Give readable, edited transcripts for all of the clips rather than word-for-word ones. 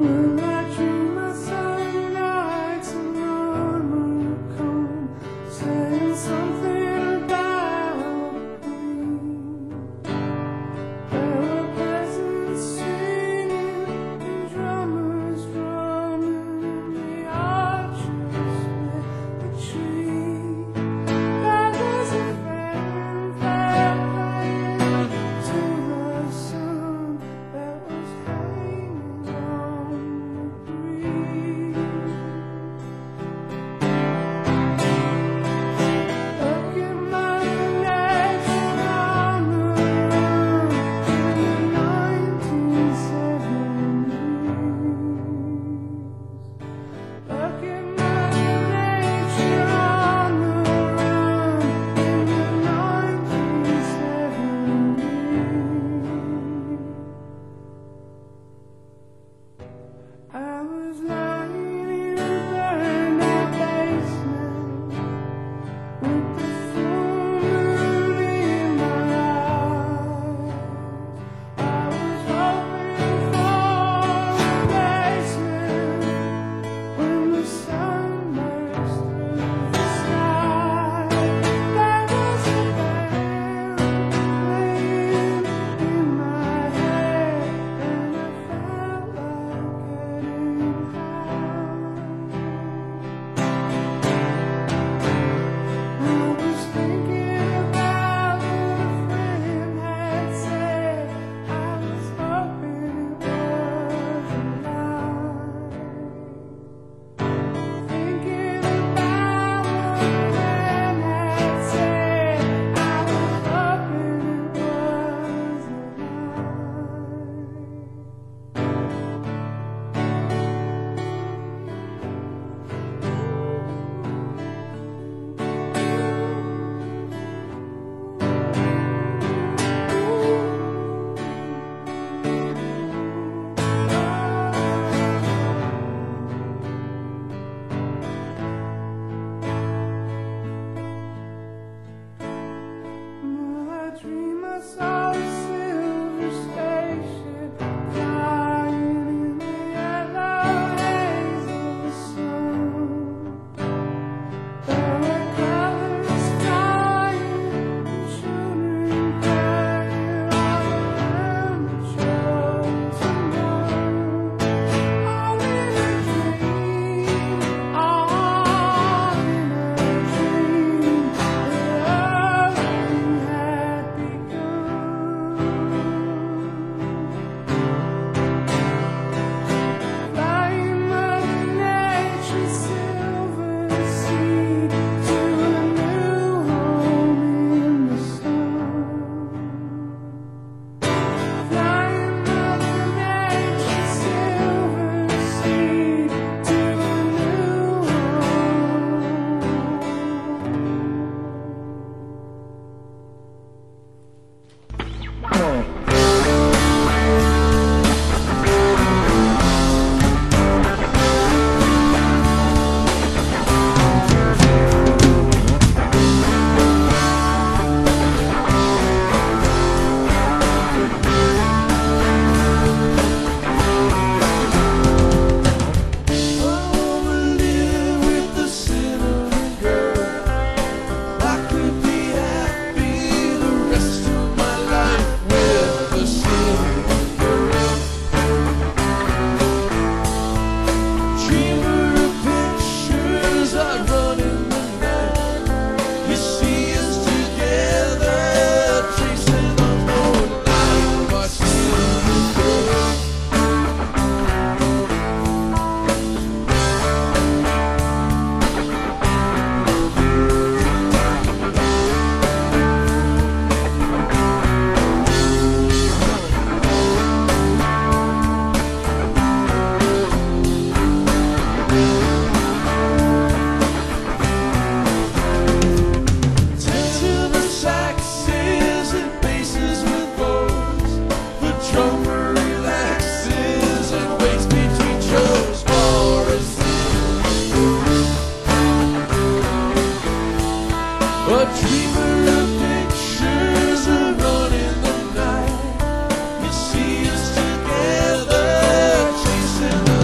See us together, chasing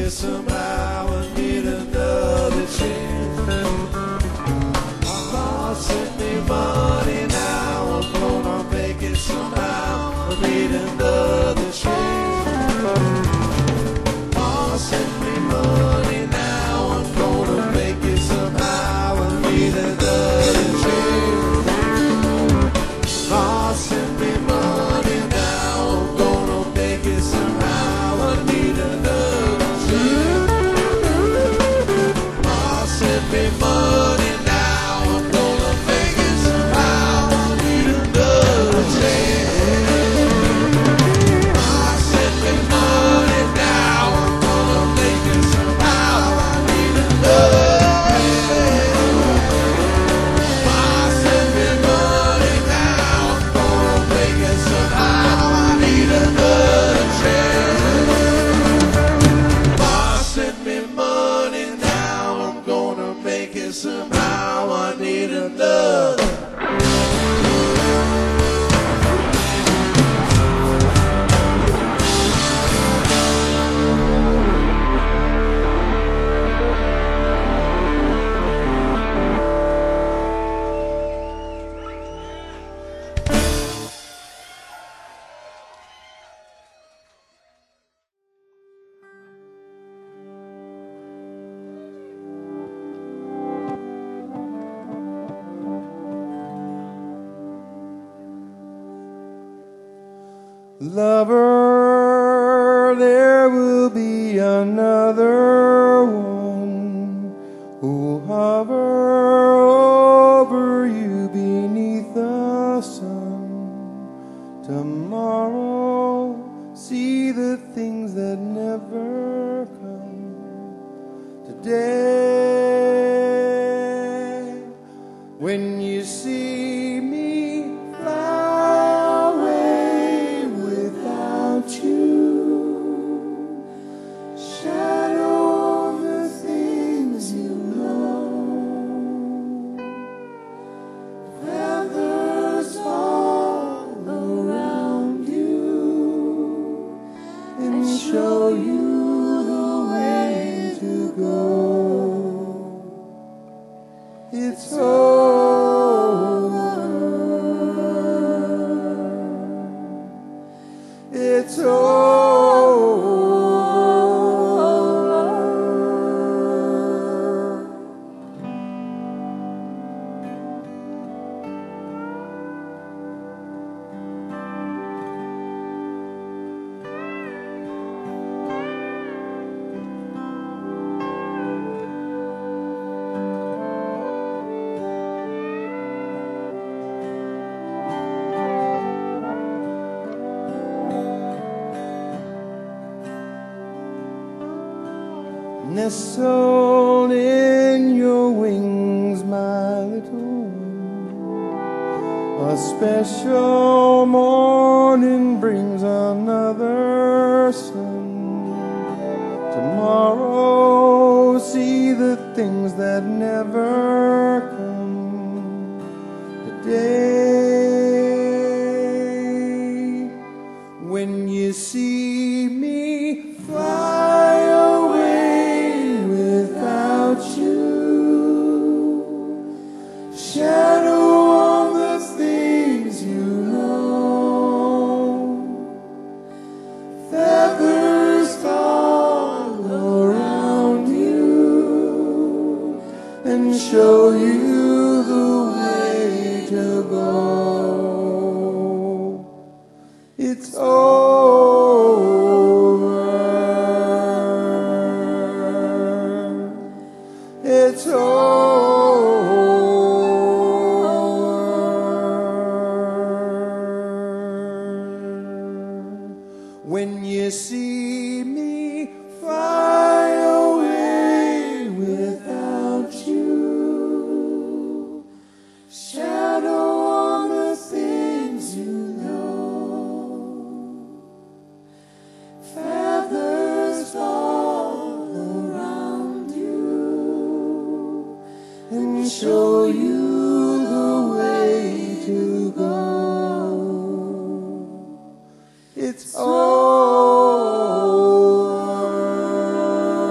it somehow. I need another chance. My boss sent me money now. I'm gonna make it somehow. I need another chance. Boss sent me money now. I'm gonna make it somehow. I need another chance. Boss sent me money now. I'm gonna make it somehow. I need another chance. Boss sent me money now. I'm gonna make it somehow. I need another chance. Boss sent me money now. I'm gonna make it somehow. I need another chance. Boss sent me money now. I'm gonna make it somehow. I need another chance. Boss sent me money now. I'm gonna make it somehow. I need another. Lover, there will be another one who'll hover over you beneath the sun. Tomorrow, see the things that never come. Today, when you see me fly away without you, shadow the things you know. Feathers fall around you and show you the way to go. It's over. It's over. Nestled in your wings, my little one, a special morning brings another sun. Tomorrow, see the things that never come. Today, when you see me fly away without you, shadow on the things you know. Feathers fall around you and show you the way to go. It's over. It's over. When you see me fly away without you, shadow on the things you know. Feathers fall around you and show you the way to go. It's over.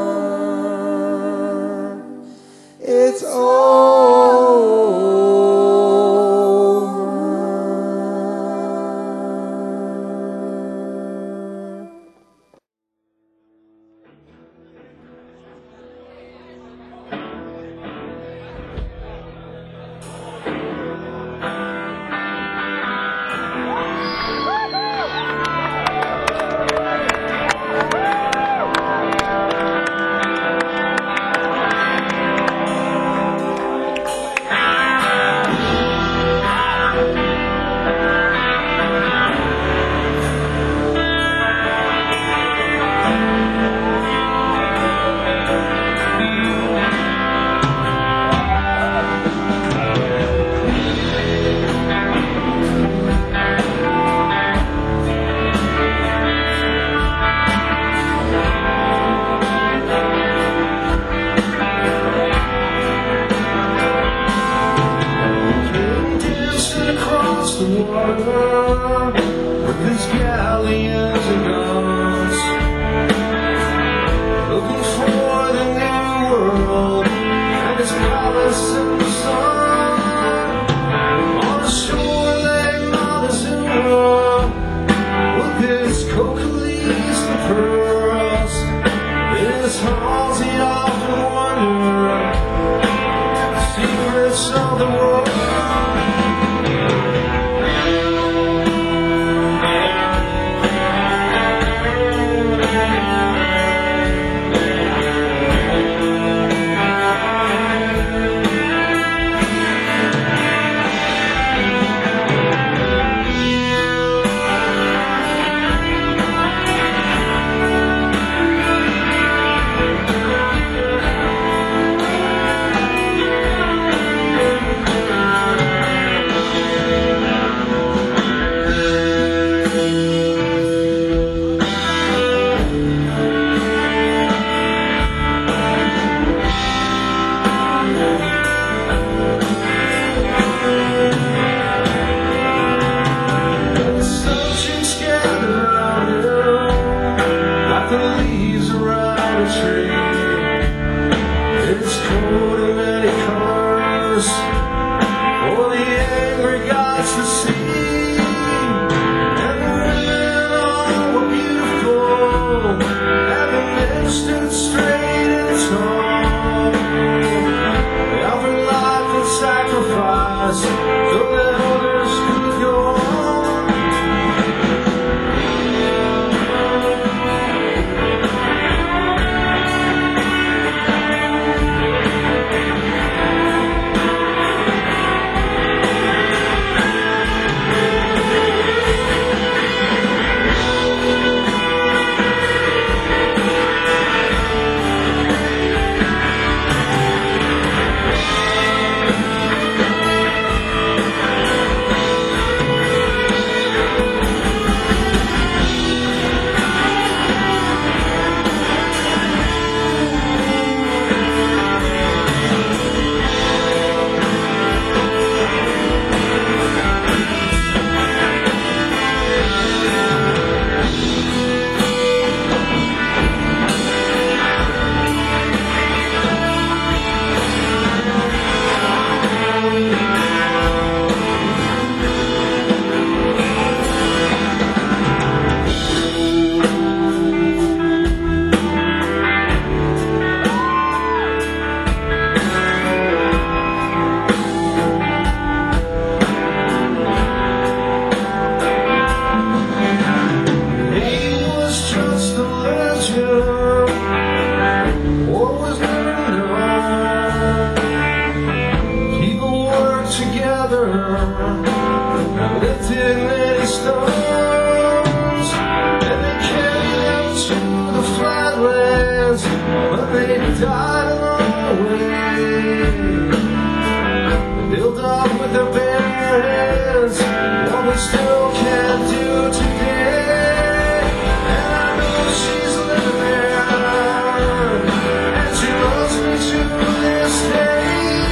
friends, but they died along the way. They built up with their bare hands what we still can't do today. And I know she's living there, and she loves me to this day.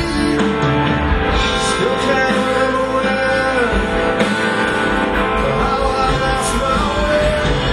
Still can't remember when or how I lost my way.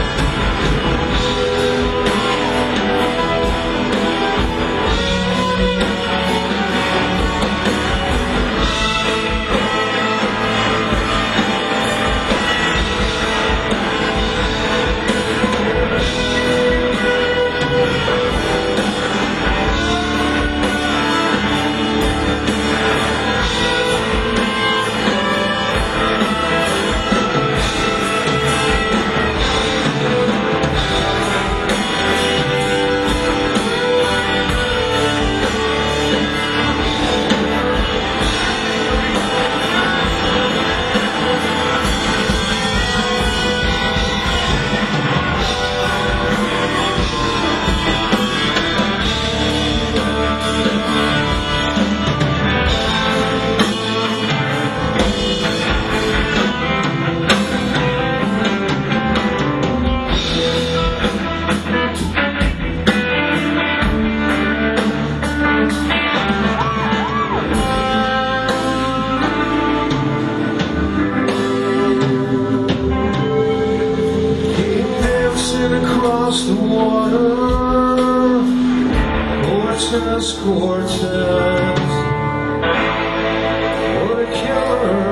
Across the water, Cortez, Cortez, what a killer.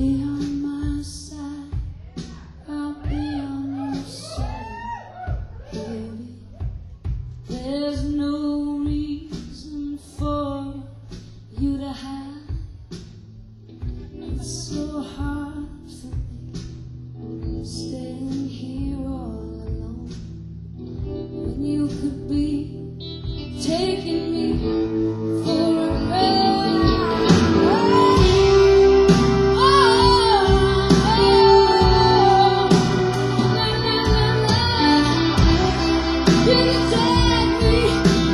be on my side. I'll be on your side, baby. There's no reason for you to hide. It's so hard for me staying here all alone when you could be taking me for a ride. You can take me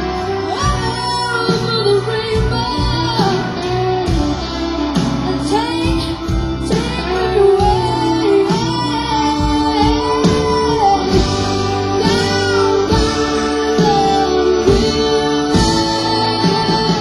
over the rainbow and take me away down by the river.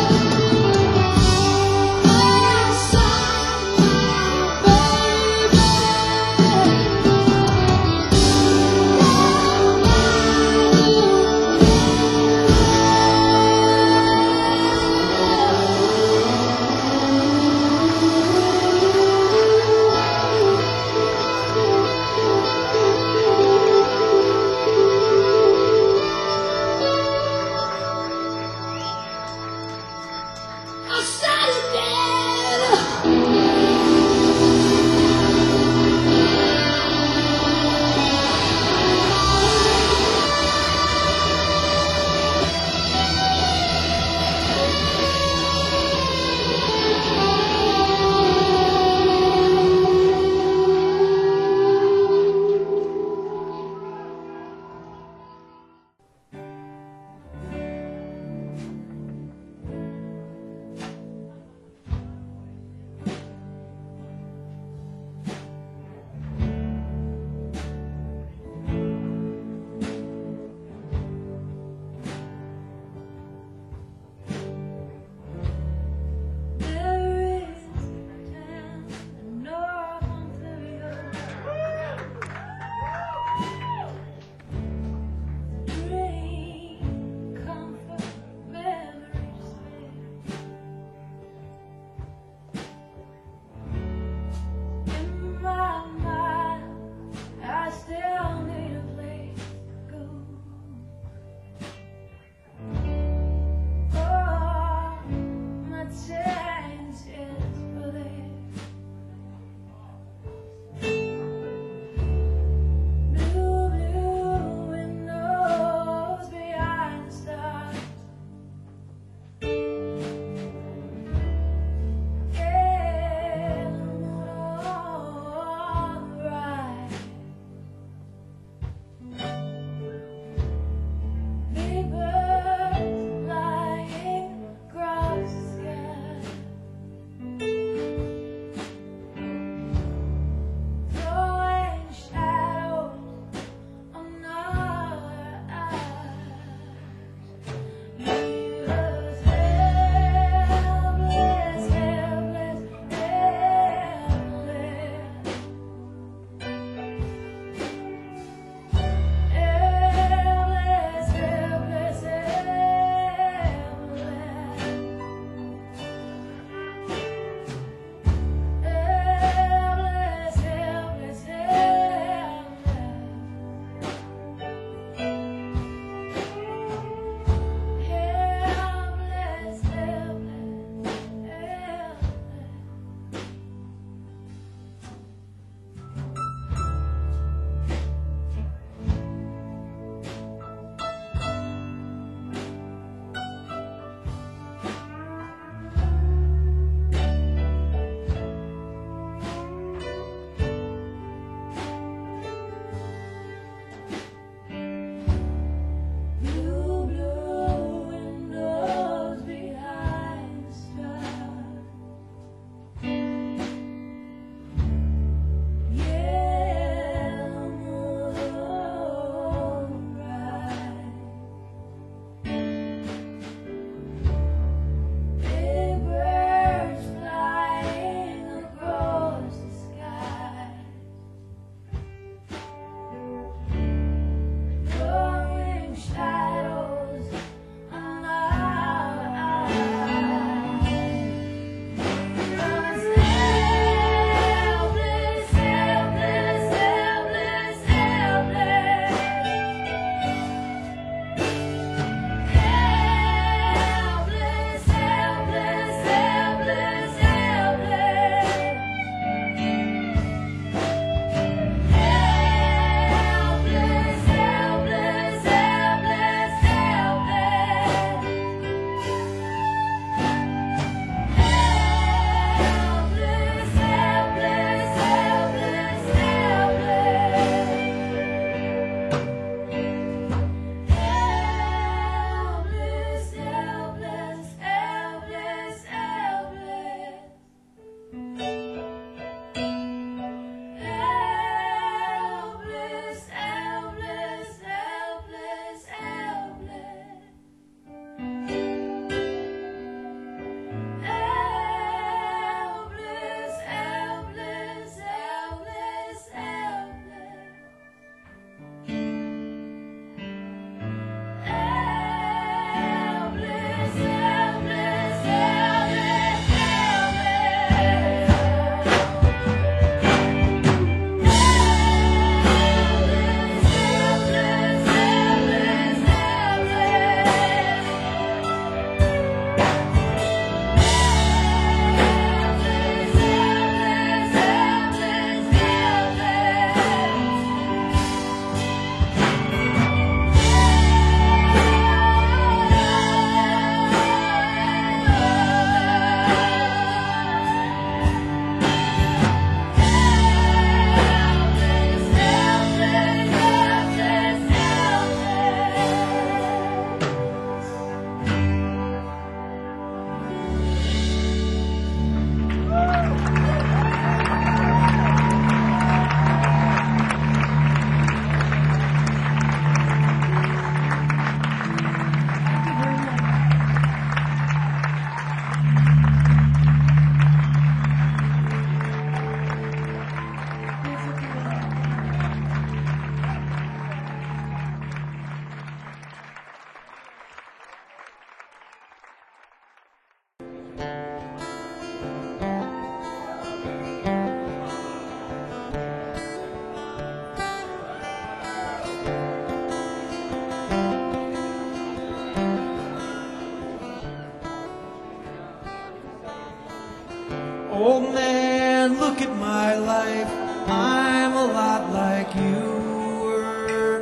Old man, look at my life. I'm a lot like you were.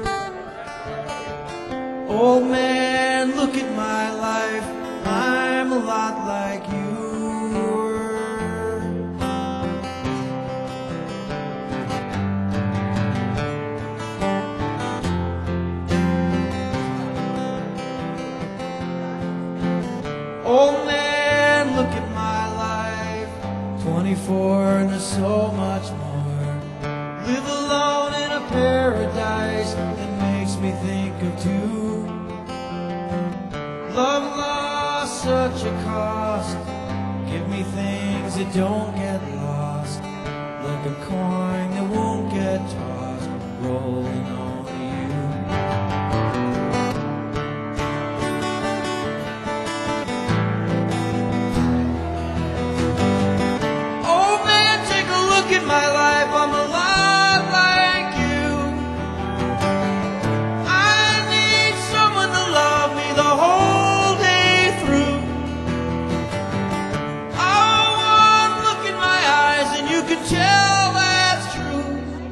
Old man, look at my life. I'm a lot like you were. Old man, look at my life. 24 and there's so much more. Live alone in a paradise that makes me think of two. Love lost such a cost. Give me things that don't get lost. Like a coin that won't get tossed, rolling on to you. Oh man, take a look at my life. I'm a lot like you. I need someone to love me the whole day through. Oh, look in my eyes and you can tell that's true.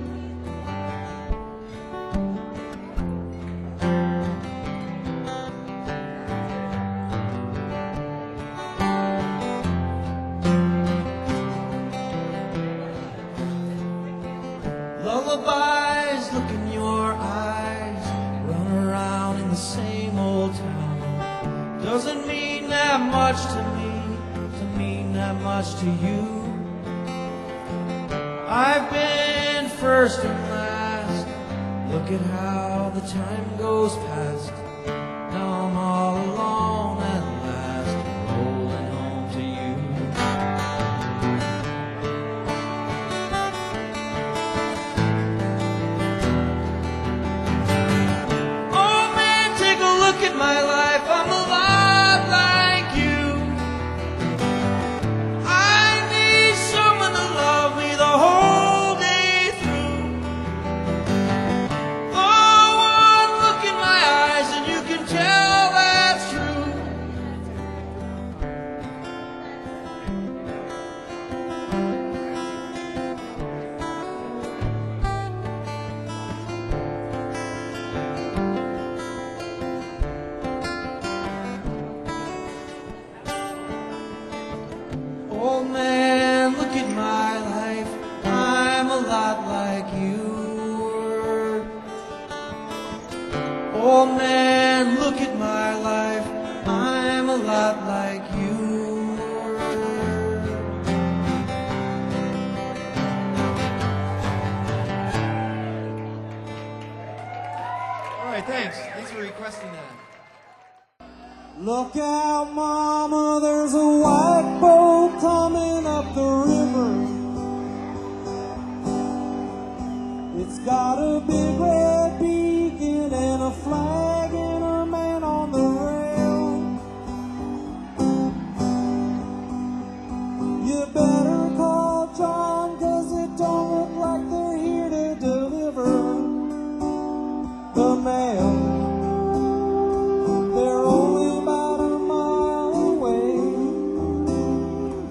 Lullabies, look in your eyes. Run around in the same old town. Doesn't mean that much to me, doesn't mean that much to you. I've been first and last. Look at how the time goes past. Now I'm all alone at last, rolling home to you. Oh man, take a look at my life. I'm a lot like you. I need someone to love me the whole day through. Oh, look in my eyes and you can tell that's true. Old man, look at my life. I'm a lot like you were. Old man, look at my life. I'm a lot like you were. All right, thanks. Thanks for requesting that. Look out, Mama, there's a white boat coming up the river. It's got a big red beacon and a flag and a man on the rail. You better call John, 'cause it don't look like they're here to deliver the mail. They're only about a mile away.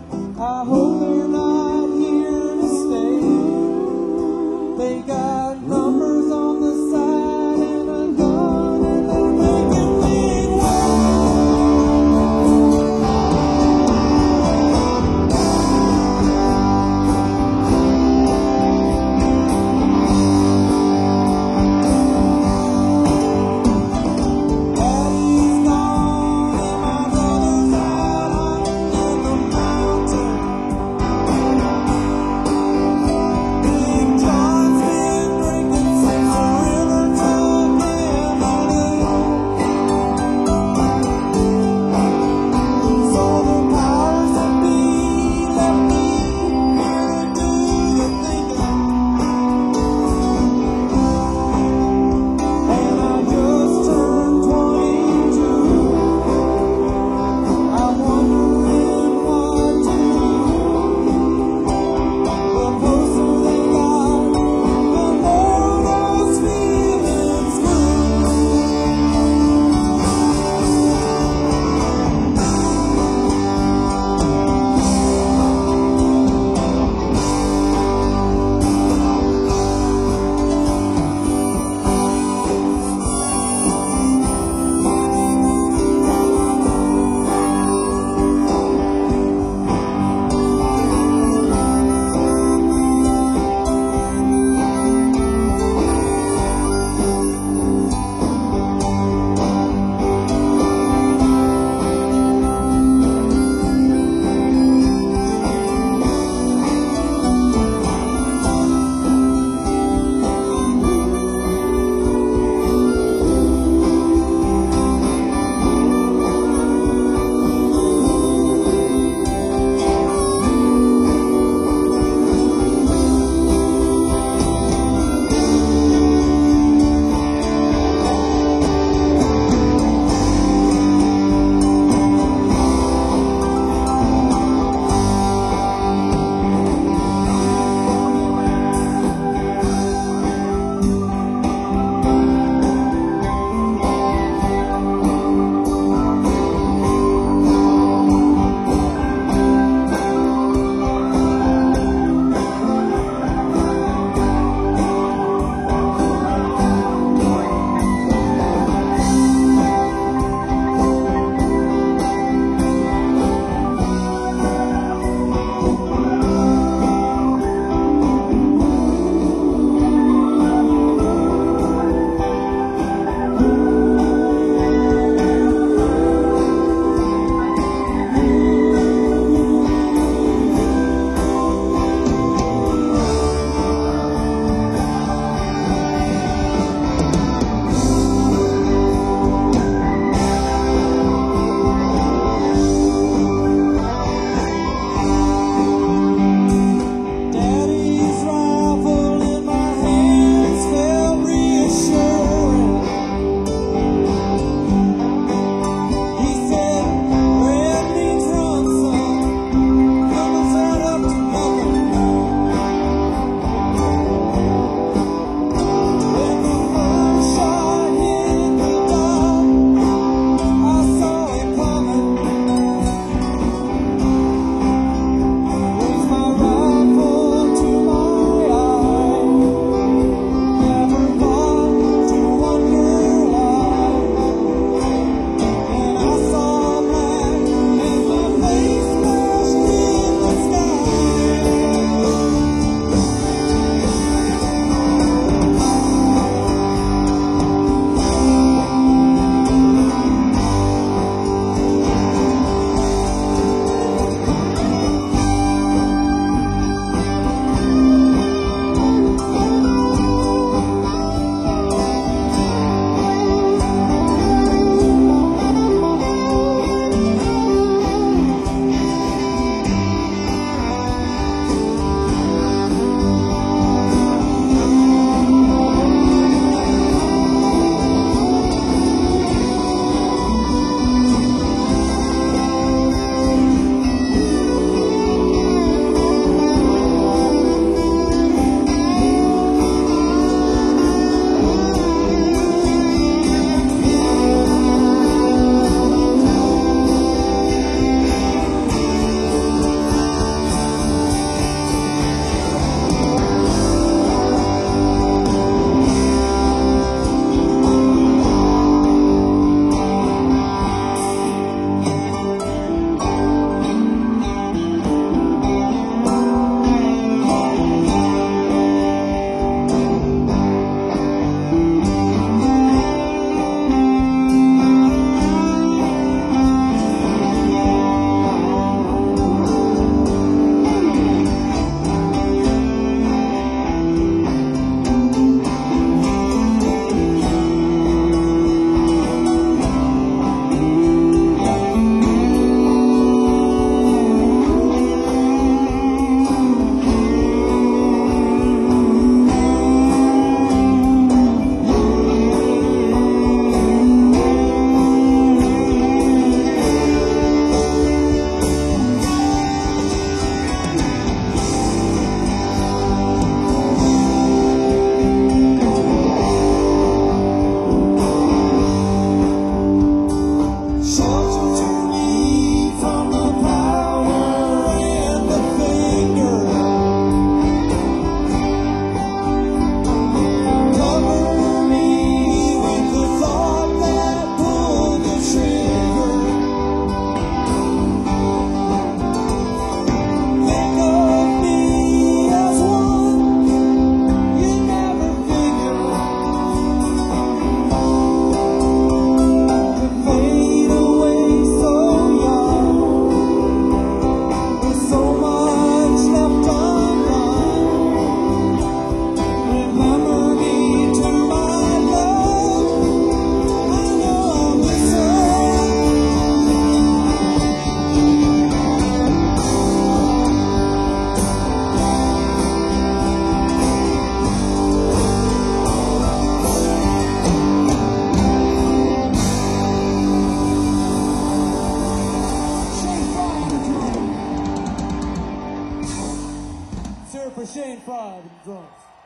Shane 5 and drums.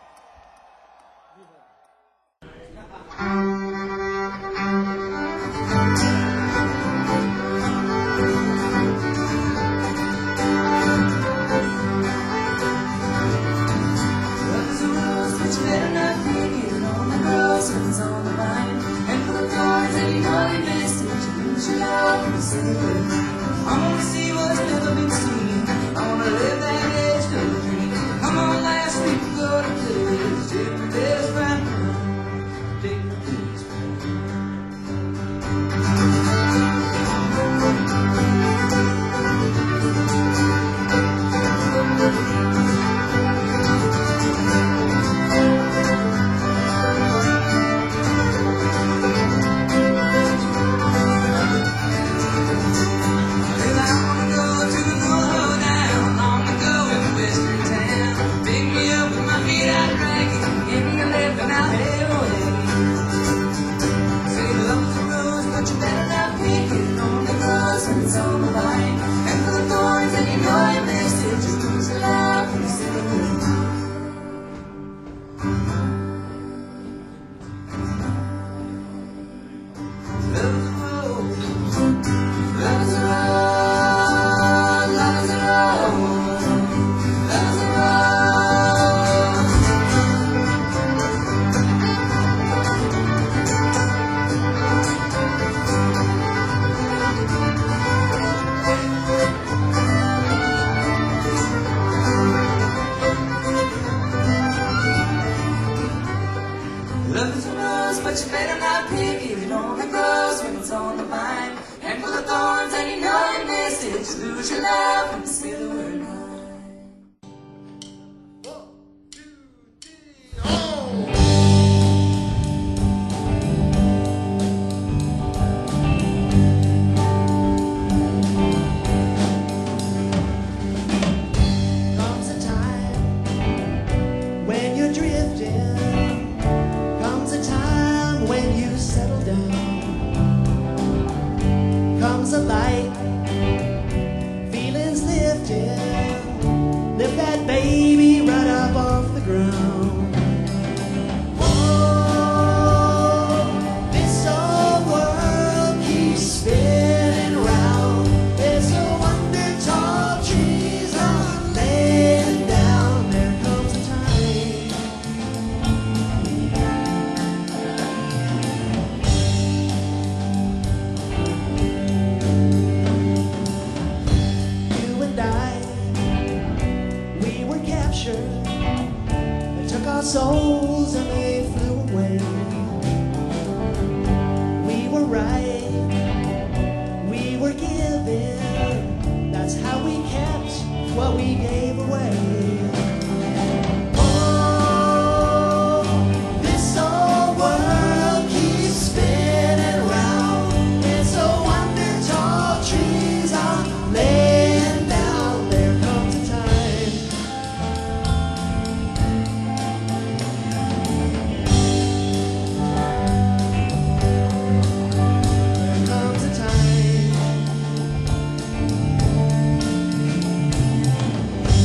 There's a rose, but you better not pick it on the girls when it's on the vine. And for the thorns, and you know you missed it, you lose your love and stay with me. I wanna see what's never been seen. I wanna live that edge of a dream. Come on, last week we go to place. Different days right now. Different days right now. Well, I wanna go to the lowdown, long ago in Western town. Pick me up with my feet out dragging, give me a lift and I'll head away. Say love is a rose, but you better not pick it on the rose when it's on the vine. And for the thorns, and you know you missed it, just lose your love and stay with me. Love is a rose. Love is a rose, love is a rose, love is a rose. Love is a rose, but you better not pick it. It only grows when it's on the vine. And for the thorns, and you know you missed it, you lose your love and say the word no. Comes a time when you're drifting. Comes a time when you settle down. Comes a light, feelings lifted. Lift that baby right up off the ground. Oh, this old world keeps spinning round. There's no wonder tall trees are laying down. There comes a time you and I, we were captured. They took our souls and they flew away. We were right, we were given. That's how we kept what we gave away. Oh, this old world keeps spinning round. It's a wonder tall trees are laying down. There comes a time. There comes a time.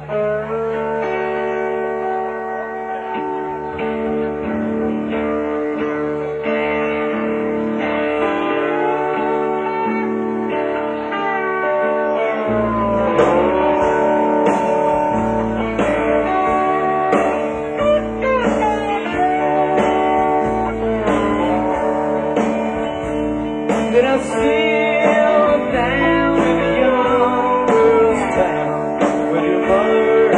Did I sail down in a young girl's town with your mother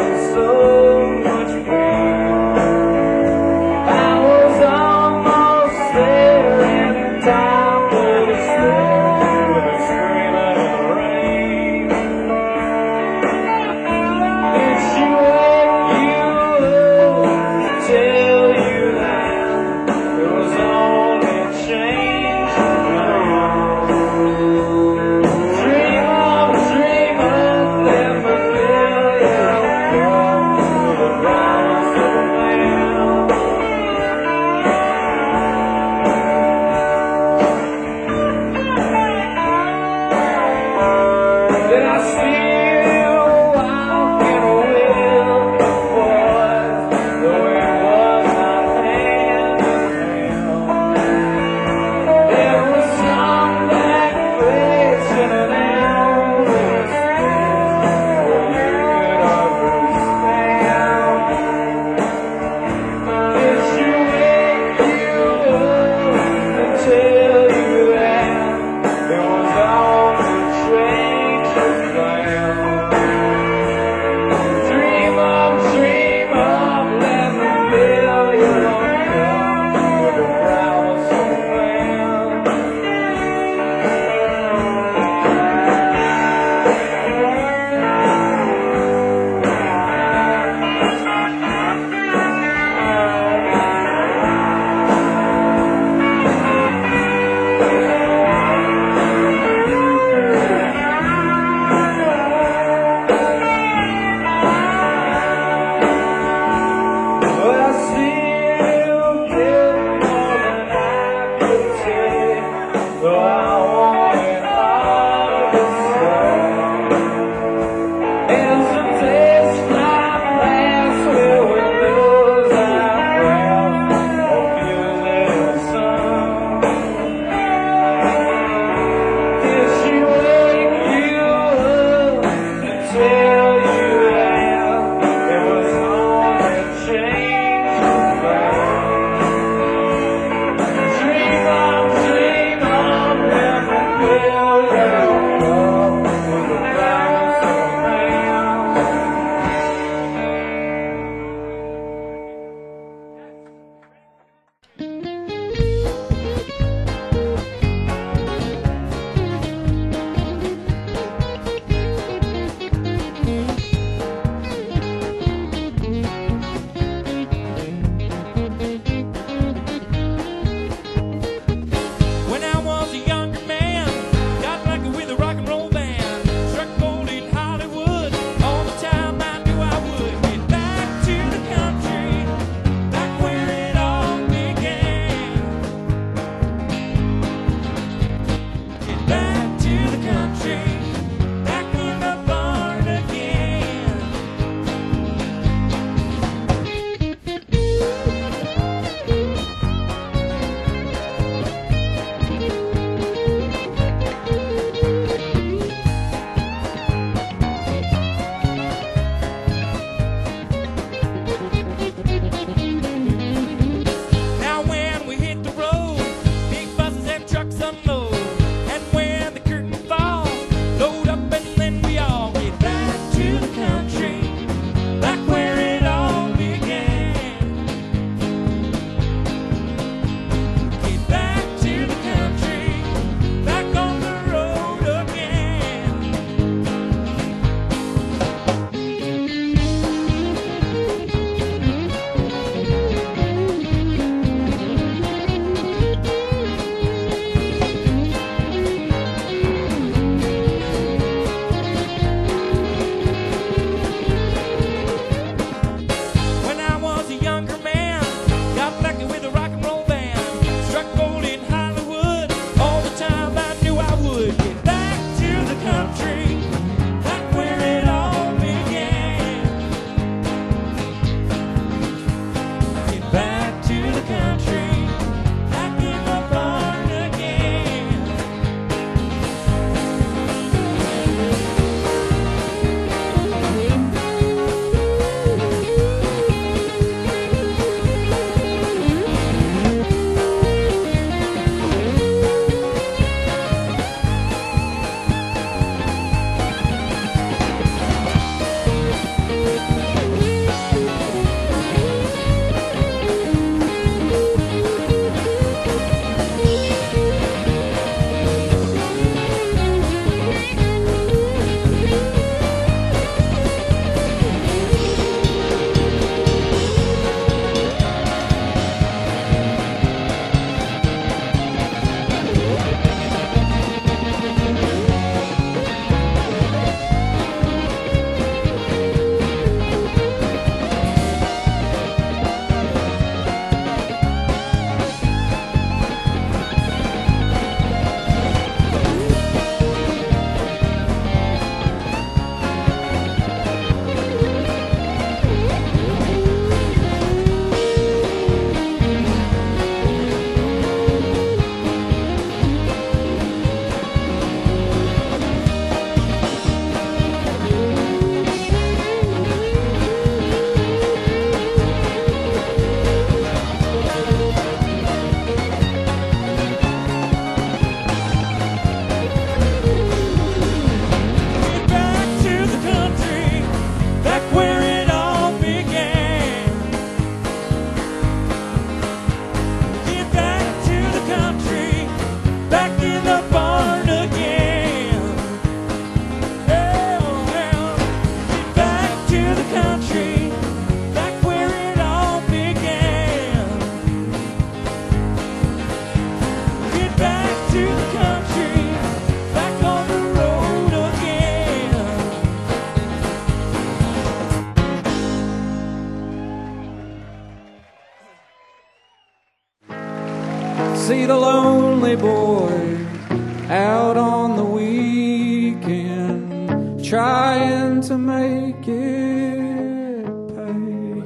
See the lonely boy out on the weekend, trying to make it pay.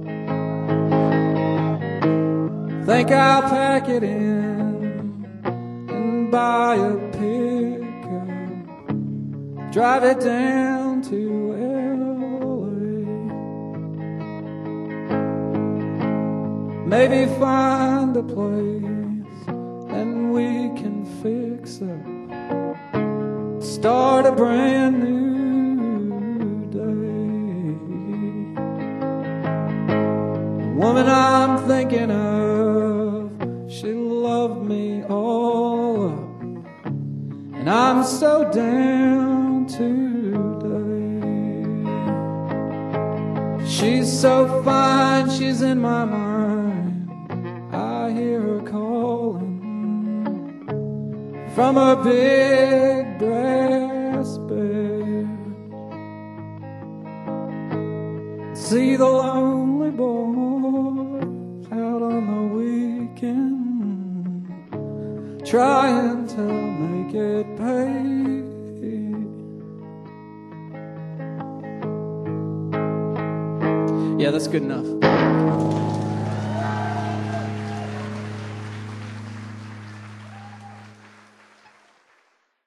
Think I'll pack it in and buy a pickup, drive it down to LA, maybe find a place and we can fix up, start a brand new day. The woman I'm thinking of, she loved me all up, and I'm so down today. She's so fine, she's in my mind, I hear her calling from a big brass bed. See the lonely boys out on the weekend, trying to make it pay. Yeah, that's good enough.